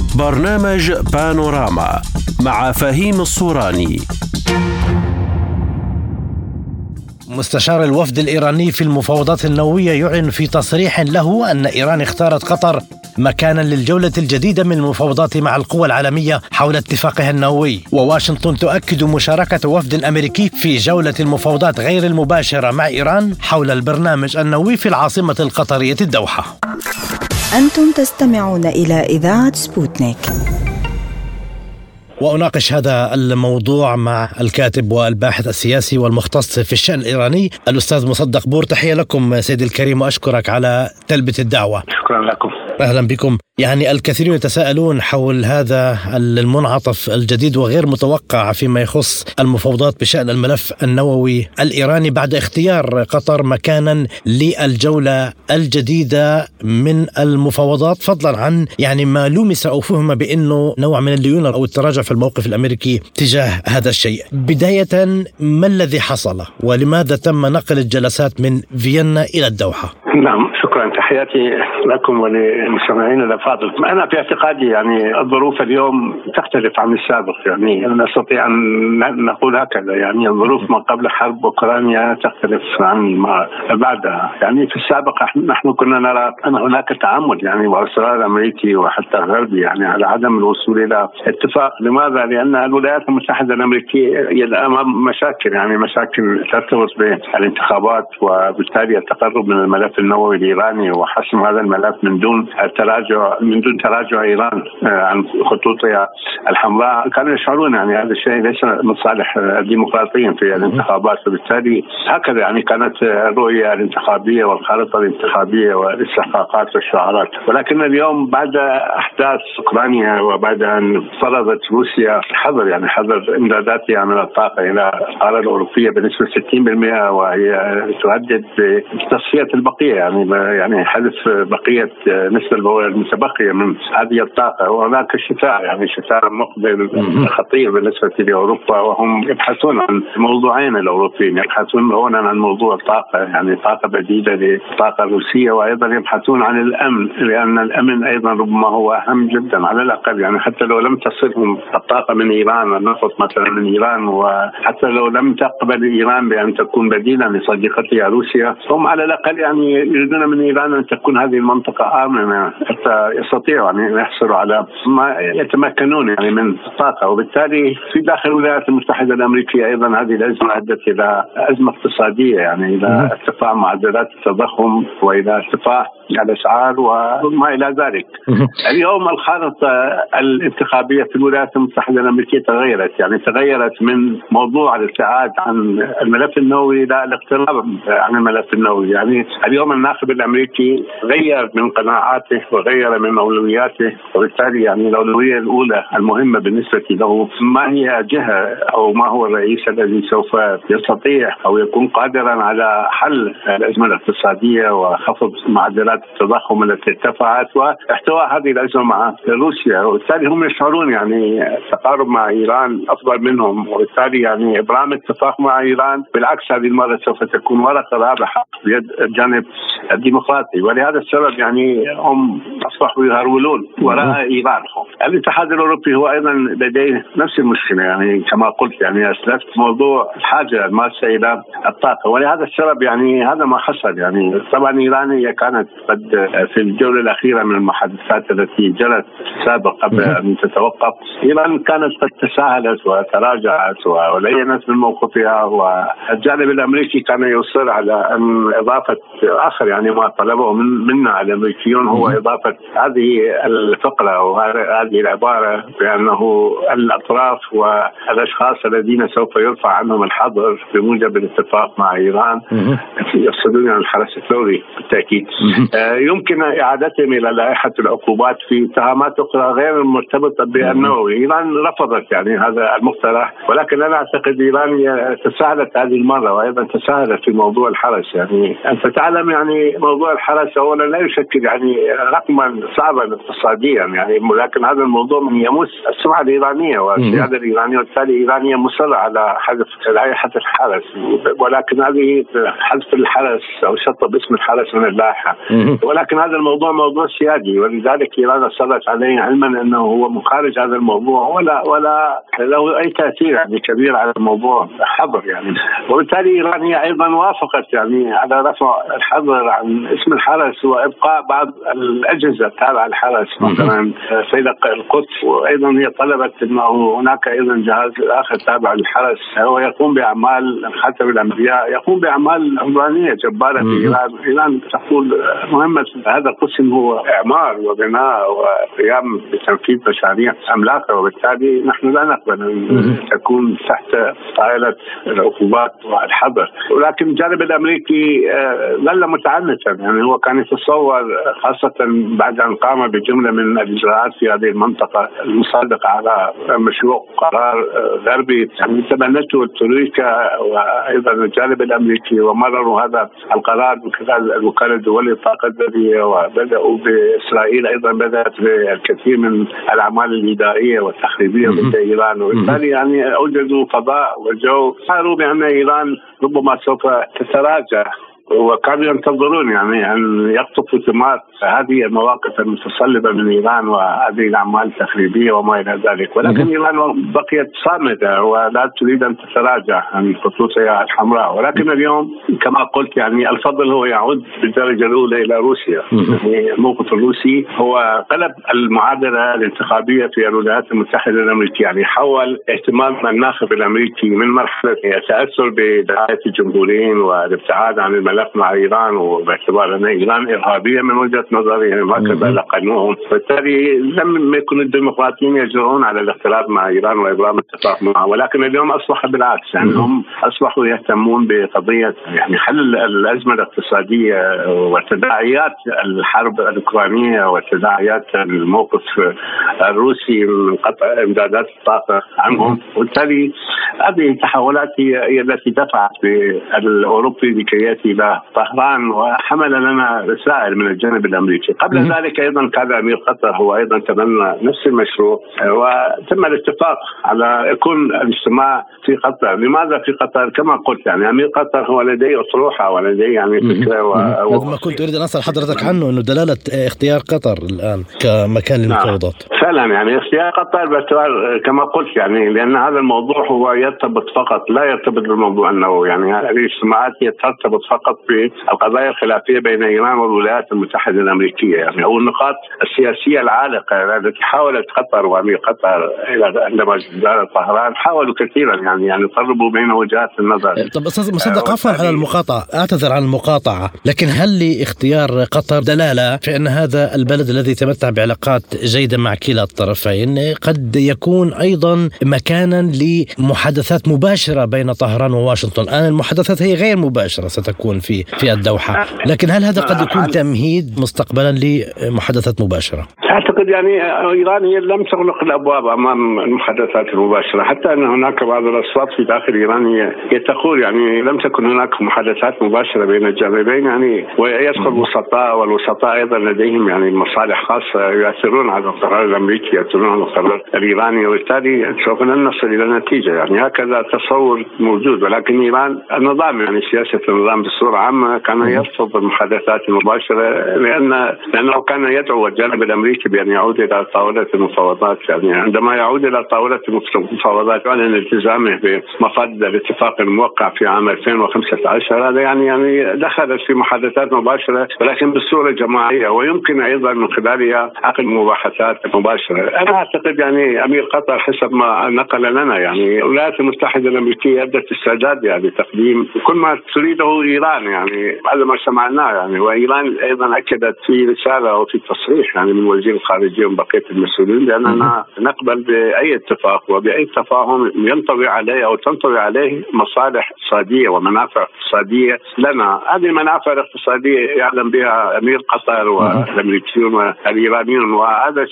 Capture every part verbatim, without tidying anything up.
برنامج بانوراما مع فهيم الصوراني. مستشار الوفد الإيراني في المفاوضات النووية يعلن في تصريح له أن إيران اختارت قطر مكانا للجولة الجديدة من المفاوضات مع القوى العالمية حول اتفاقها النووي. وواشنطن تؤكد مشاركة وفد أمريكي في جولة المفاوضات غير المباشرة مع إيران حول البرنامج النووي في العاصمة القطرية الدوحة. أنتم تستمعون إلى إذاعة سبوتنيك. وأناقش هذا الموضوع مع الكاتب والباحث السياسي والمختص في الشأن الإيراني الأستاذ مصدق بور. تحية لكم سيدي الكريم وأشكرك على تلبية الدعوة. شكرا لكم. أهلا بكم. يعني الكثيرون يتساءلون حول هذا المنعطف الجديد وغير متوقع فيما يخص المفاوضات بشأن الملف النووي الإيراني بعد اختيار قطر مكانا للجولة الجديدة من المفاوضات، فضلا عن يعني ما لومس أو فهم بأنه نوع من الليونة أو التراجع في الموقف الأمريكي تجاه هذا الشيء. بداية، ما الذي حصل ولماذا تم نقل الجلسات من فيينا إلى الدوحة؟ نعم، شكرا. تحياتي لكم وللمستمعين الأفاضل. أنا في اعتقادي يعني الظروف اليوم تختلف عن السابق، يعني نستطيع أن نقول هكذا. يعني الظروف ما قبل حرب أوكرانيا تختلف عن ما بعدها. يعني في السابق نحن كنا نرى أن هناك تعمد يعني وإصرار الأمريكي وحتى الغربي يعني على عدم الوصول إلى اتفاق. لماذا؟ لأن الولايات المتحدة الأمريكية أمام مشاكل، يعني مشاكل ترتبط بالانتخابات وبالتالي التقرب من الملف النووي الإيراني وحسم هذا الملف من دون التراجع من دون تراجع إيران عن خطوطها الحمراء. كانوا يشعرون يعني هذا الشيء ليس من صالح الديمقراطيين في الانتخابات، وبالتالي هكذا يعني كانت الرؤية الانتخابية والخارطة الانتخابية والاستحقاقات والشعارات. ولكن اليوم بعد أحداث أوكرانيا وبعد أن فرضت روسيا حظر يعني حظر إمداداتها من الطاقة إلى القارة الأوروبية بنسبة ستين بالمئة، وهي تهدد بتصفية البقية يعني يعني حذف بقية نسبة المتبقية من هذه الطاقة. وهناك شتاء يعني شتاء مقبل خطير بالنسبة لأوروبا، وهم يبحثون عن موضوعين. الأوروبيين يبحثون هنا عن موضوع الطاقة، يعني طاقة بديلة للطاقة الروسية، وأيضا يبحثون عن الأمن، لأن الأمن أيضا ربما هو أهم جدا على الأقل. يعني حتى لو لم تصلهم الطاقة من إيران النفط مثلا من إيران، وحتى لو لم تقبل إيران بأن تكون بديلا لصديقتها روسيا، هم على الأقل يعني يريدون من إيران أن تكون هذه المنطقة آمنة حتى يستطيعوا أن يحصلوا على ما يتمكنون يعني من الطاقة. وبالتالي في داخل الولايات المتحدة الأمريكية أيضا هذه الأزمة أدت إلى أزمة اقتصادية، يعني إلى ارتفاع معدلات التضخم وإلى ارتفاع الأسعار وما إلى ذلك. اليوم الخارطة الانتخابية في الولايات المتحدة الأمريكية تغيرت، يعني تغيرت من موضوع الابتعاد عن الملف النووي إلى الاقتراب عن الملف النووي. يعني اليوم الناخب الأمريكي غير من قناعاته وغير من أولوياته، وبالتالي يعني الأولوية الأولى المهمة بالنسبة له ما هي جهة أو ما هو الرئيس الذي سوف يستطيع أو يكون قادرا على حل الأزمة الاقتصادية وخفض معدلات التضخم التي ارتفعت واحتواء هذه الأزمة مع روسيا. وبالتالي هم يشعرون يعني التقارب مع إيران أفضل منهم، وبالتالي يعني إبرام اتفاق مع إيران بالعكس هذه المرة سوف تكون ورقة رابحة بيد الجانب الديمقراطي. ولهذا السبب يعني هم أصبحوا يهرولون وراء إيران. الاتحاد الأوروبي هو أيضا لديه نفس المشكلة، يعني كما قلت يعني أسلفت موضوع الحاجة الماسة إلى الطاقة. ولهذا السبب يعني هذا ما حصل. يعني طبعا إيران هي كانت قد في الجولة الأخيرة من المحادثات التي جرت سابقا قبل أن تتوقف، إيران كانت قد تساهلت وتراجعت ولينت من موقفها، والجانب الأمريكي كان يصر على أن إضافة آخر يعني ما طلبه من منا الأمريكيون هو إضافة هذه الفقرة أو هذه العبارة بأنه الأطراف والأشخاص الذين سوف يرفع عنهم الحظر بموجب الاتفاق مع إيران يقصدون الحرس الثوري بالتأكيد يمكن إعادتهم إلى لائحة العقوبات في اتهامات أخرى غير مرتبطة بالنووي. إيران رفضت يعني هذا المقترح، ولكن أنا أعتقد إيران تساهلت هذه المرة وأيضا تساهلت في موضوع الحرس. يعني أنت تعلم يعني موضوع الحرس أولا لا يشكل يعني رقما صعبا اقتصاديا يعني، ولكن هذا الموضوع يمس السمعة الإيرانية والسيادة الإيرانية، وبالتالي إيرانيا مصرة على حذف لائحة الحرس، ولكن هذه حذف الحرس أو شطب اسم الحرس من اللائحة، ولكن هذا الموضوع موضوع سيادي، ولذلك إيران أصرت عليه علما أنه هو مخارج هذا الموضوع ولا ولا له أي تأثير يعني كبير على الموضوع حظر يعني. وبالتالي إيران هي أيضا وافقت يعني على رفع الحظر عن اسم الحرس وإبقاء بعض الأجهزة التابعة للحرس مثلا فيلق القدس، وأيضا هي طلبت أنه هناك أيضا جهاز آخر تابع للحرس هو يقوم بأعمال حسب الأنبياء، يقوم بأعمال عمرانية جبارة في إيران. إيران تقول مهمة هذا القسم هو إعمار وبناء وقيام بتنفيذ مشاريع عملاقة، وبالتالي نحن لا نقبل أن تكون تحت طائلة العقوبات والحظر. ولكن الجانب الأمريكي ظل متعنتا يعني، هو كان يتصور خاصة بعد أن قام بجملة من الإجراءات في هذه المنطقة المصادقة على مشروع قرار غربي يعني تبنته ترويكا وأيضا الجانب الأمريكي، ومرروا هذا القرار من خلال الوكالة الدولية للطاقة الذرية، وبدأوا بإسرائيل أيضا بدأت بالكثير من الأعمال الإدارية والتخريبية ضد إيران، وبالتالي يعني أوجدوا فضاء وجو صاروا بأن إيران ربما سوف تتراجع، وكانوا ينتظرون يعني أن يقطفوا ثمار هذه المواقف المتصلبة من إيران وهذه الأعمال التخريبية وما إلى ذلك، ولكن إيران بقيت صامدة ولا تريد أن تتراجع عن خطوطها الحمراء. ولكن اليوم كما قلت يعني الفضل هو يعود بالدرجة الأولى إلى روسيا. يعني الموقف الروسي هو قلب المعادلة الانتخابية في الولايات المتحدة الأمريكية، يعني حول اهتمام الناخب الأمريكي من مرحلة التأثر بدعاية الجمهوريين والابتعاد عن الملف مع إيران، وباعتبار أن إيران إرهابية من وجهة نظري يعني هكذا لقنوهم، بالتالي لم يكن الديمقراطيين يجرؤون على الاختلاف مع إيران وإبرام اتفاق معها. ولكن اليوم أصبح بالعكس، يعني هم أصبحوا يهتمون بقضية يعني حل الأزمة الاقتصادية وتداعيات الحرب الأوكرانية وتداعيات الموقف الروسي من قطع إمدادات الطاقة عنهم، وبالتالي هذه التحولات هي التي دفعت بالأوروبي لكي يأتي إلى طهران وحمل لنا رسائل من الجانب الأمريكي. قبل ذلك أيضا كان أمير قطر هو أيضا تبنى نفس المشروع، وتم الاتفاق على يكون الاجتماع في قطر. لماذا في قطر؟ كما قلت يعني أمير قطر هو لديه أطروحة ولديه يعني فكرة و... هذا ما كنت أريد أن أسأل حضرتك عنه، أنه دلالة اختيار قطر الآن كمكان للمفاوضات. نعم. فعلا يعني اختيار قطر باعتبار كما قلت يعني لأن هذا الموضوع هو يرتبط فقط لا يرتبط بالموضوع النووي، يعني هذه الاجتماعات ترتبط فقط بالقضايا الخلافية بين إيران والولايات المتحدة الأمريكية يعني، أو النقاط السياسية العالقة التي حاولت قطر وأمير قطر إلى عندما زار طهران حاولوا كثيرا يعني يعني يقربوا بين وجهات النظر. طب أستاذ مصدق عفوا على المقاطعة، أعتذر عن المقاطعة، لكن هل لاختيار قطر دلالة في أن هذا البلد الذي تمتع بعلاقات جيدة مع كلا الطرفين قد يكون أيضا مكانا لمحادثات مباشرة بين طهران وواشنطن؟ الآن المحادثات هي غير مباشرة ستكون في في الدوحة، لكن هل هذا قد يكون تمهيد مستقبلا لمحادثات مباشرة؟ أعتقد يعني إيران هي لم تغلق الأبواب أمام المحادثات المباشرة، حتى أن هناك بعض الأصوات في داخل إيران هي تقول يعني لم تكن هناك محادثات مباشرة بين الجانبين يعني، ويدخل الوسطاء والوسطاء أيضا لديهم يعني مصالح خاصة يؤثرون على القرار الأمريكي يؤثرون على القرار الإيراني، وبالتالي سوف لن نصل إلى نتيجة يعني هكذا تصور موجود. ولكن إيران النظام يعني سياسة النظام بصورة عامة كان يرفض المحادثات المباشرة، لأن لأنه كان يدعو الجانب الأمريكي بأن يعود إلى طاولة المفاوضات يعني عندما يعود إلى طاولة المفاوضات يعلن التزامه بمفاد الاتفاق الموقع في عام ألفين وخمسة عشر، هذا يعني يعني دخل في محادثات مباشرة ولكن بصورة جماعية، ويمكن أيضا من خلالها عقد مباحثات مباشرة. أنا أعتقد يعني أمير قطر حسب ما نقل لنا يعني الولايات المتحدة الأمريكية أبدت استعداد يعني تقديم كل ما تريده إيران يعني هذا ما سمعناه يعني، وإيران أيضا أكدت في رسالة أو في تصريح يعني من وزير الخارجية وبقية المسؤولين لأننا نقبل بأي اتفاق وبأي تفاهم ينطوي عليه أو تنطوي عليه مصالح اقتصادية ومنافع اقتصادية لنا. هذه المنافع الاقتصادية يعلم بها أمير قطر والأمريكيون والإيرانيون، وهذا شيء يعني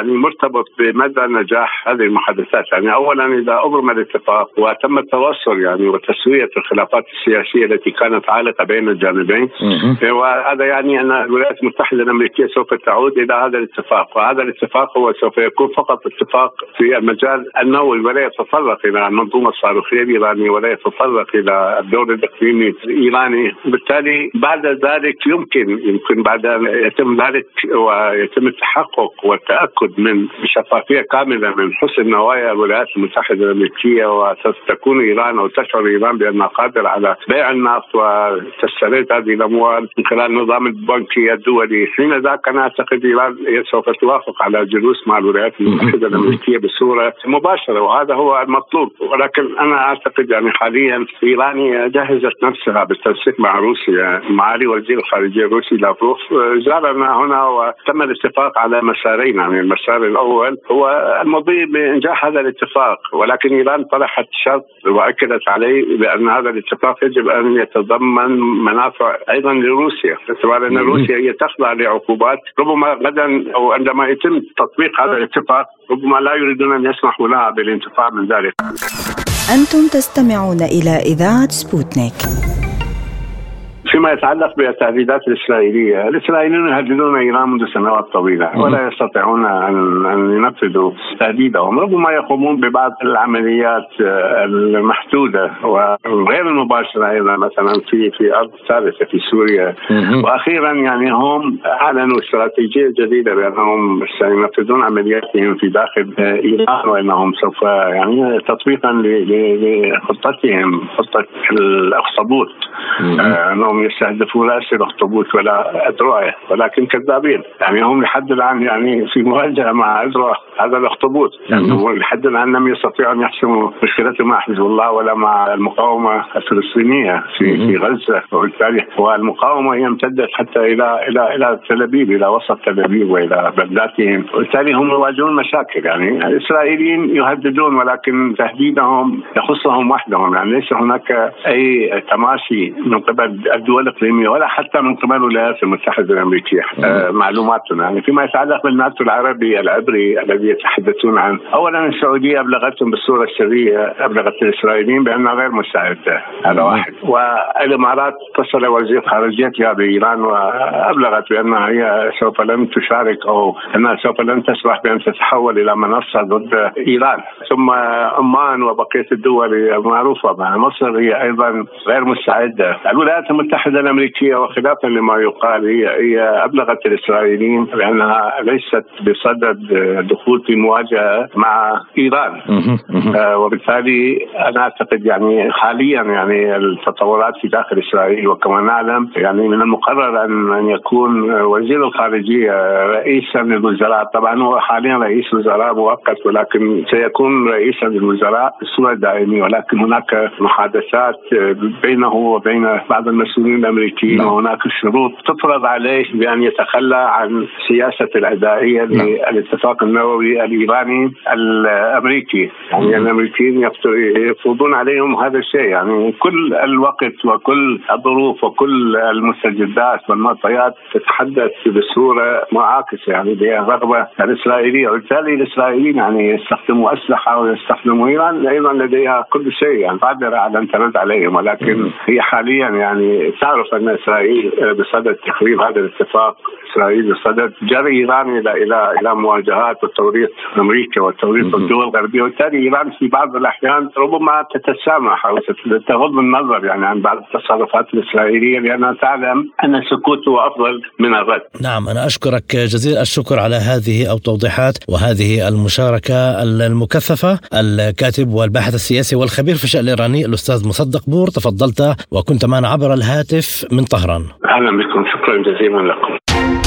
يعني مرتبط بمدى نجاح هذه المحادثات. يعني أولا إذا أبرم الاتفاق وتم التوصل يعني وتسوية الخلافات السياسية التي كانت عالقة بين الجانبين، وهذا يعني أن الولايات المتحدة الأمريكية سوف تعود إلى هذا الاتفاق، وهذا الاتفاق هو سوف يكون فقط اتفاق في المجال النووي ولا يتطرق إلى المنظومة الصاروخية الإيرانية ولا يتطرق إلى الدور الإقليمي الإيراني. بالتالي بعد ذلك يمكن يمكن بعد أن يتم ذلك ويتم التحقق والتأكد من شفافية كاملة من حسن نوايا الولايات المتحدة الأمريكية، وتكون إيران أو تشعر إيران بأنها قادرة على بيع النفط وتسترد هذه الأموال من خلال النظام البنكي الدولي، حين ذاك أنا أعتقد إيران سوف توافق على جلوس مع الولايات المتحدة الأمريكية بصورة مباشرة، وهذا هو المطلوب. ولكن أنا أعتقد يعني حاليا إيران جهزت نفسها بالتنسيق مع روسيا. معالي وزير الخارجية الروسي لافروف زارنا هنا وتم الاتفاق على مسارين. يعني المسار الأول هو المضي بإنجاح هذا الاتفاق، ولكن إيران طرحت شرط وأكدت عليه بأن هذا الاتفاق يجب أن يتضمن منافع أيضا لروسيا، باعتبار أن روسيا هي تخضع لعقوبات ربما غدا أو عندما يتم تطبيق هذا الاتفاق ربما لا يريدون أن يسمحوا لها بالانتفاع من ذلك. أنتم تستمعون إلى إذاعة سبوتنيك. فيما يتعلق بالتهديدات الإسرائيلية، الإسرائيليون يهددون إيران منذ سنوات طويلة ولا يستطيعون أن أن ينفذوا تهديدهم. ربما يقومون ببعض العمليات المحدودة وغير المباشرة أيضا، مثلا في في أرض ثالثة في سوريا. وأخيرا يعني هم أعلنوا استراتيجية جديدة بأنهم سينفذون عملياتهم في داخل إيران، وأنهم سوف يعني تطبيقا لخطتهم خطة الأخطبوط، أنهم يستهدفون رأس الأخطبوط ولا أذرعه، ولكن كذابين. يعني هم لحد الآن يعني في مواجهة مع أذرع هذا الأخطبوط، يعني لحد الآن لم يستطيعوا أن يحسموا مشكلتهم مع حزب الله ولا مع المقاومة الفلسطينية في في غزة. وبالتالي والمقاومة هي امتدت حتى إلى إلى إلى تل أبيب، إلى وسط تل أبيب وإلى بلداتهم، وبالتالي هم يواجهون مشاكل. يعني الإسرائيليين يهددون، ولكن تهديدهم يخصهم وحدهم، يعني ليس هناك أي تماشي من قبل الدول الإقليمية ولا حتى من قبل الولايات المتحدة الأمريكية. آه معلوماتنا يعني فيما يتعلق بالناتو العربي العبري الذي يتحدثون عنه، أولا السعودية أبلغتهم بالصورة السرية، أبلغت الإسرائيليين بأنها غير مساعدة، هذا واحد. والإمارات اتصل وزير خارجيتها بإيران وأبلغت بأنها هي سوف لن تشارك أو أنها سوف لن تسمح بأن تتحول إلى منصة ضد إيران. ثم عمان وبقية الدول المعروفة مع مصر هي أيضا غير مستعدة. الولايات المتحدة الأمريكية وخلافا لما يقال هي هي أبلغت الإسرائيليين بأنها ليست بصدد دخول في مواجهة مع إيران. آه وبالتالي أنا أعتقد يعني حاليا يعني التطورات في داخل إسرائيل، وكما نعلم يعني من المقرر أن أن يكون وزير الخارجية رئيسا للوزراء. طبعا هو حاليا رئيس وزراء مؤقت، ولكن سيكون رئيسا للوزراء بصورة دائمية. ولكن هناك محادثات بينه وبين بعض المسؤولين الأمريكيين، وهناك شروط تفرض عليه بأن يتخلى عن سياسة العدائية للاتفاق النووي الإيراني الأمريكي. يعني الأمريكيين يفرضون عليهم هذا الشيء. يعني كل الوقت وكل الظروف وكل المستجدات والمعطيات تتحدث بصورة معاكسة يعني بالرغبة الإسرائيلية، وبالتالي الإسرائيليين يعني يستخدموا أسلحة ويستخدموا إيران أيضا لديها كل شيء يعني قادرة على أن ترد عليهم. ولكن هي حاليا يعني تعرف أن إسرائيل بصدد تخريب هذا الاتفاق، إسرائيل بصدد جري إيران إلى إلى إلى مواجهات وتوريط أمريكا وتوريط الدول الغربية، وبالتالي إيران في بعض الأحيان ربما تتسامح أو تغض النظر يعني عن بعض التصرفات الإسرائيلية، لأنها تعلم أن السكوت هو أفضل من الرد. نعم، أنا أشكرك جزيل الشكر على هذه التوضيحات وهذه المشاركة المكثفة. الكاتب والباحث السياسي والخبير في الشأن الإيراني الأستاذ مصدق بور، تفضلت وكنت معنا عبر الهاتف من طهران. أهلا بكم، شكرا جزيلا لكم.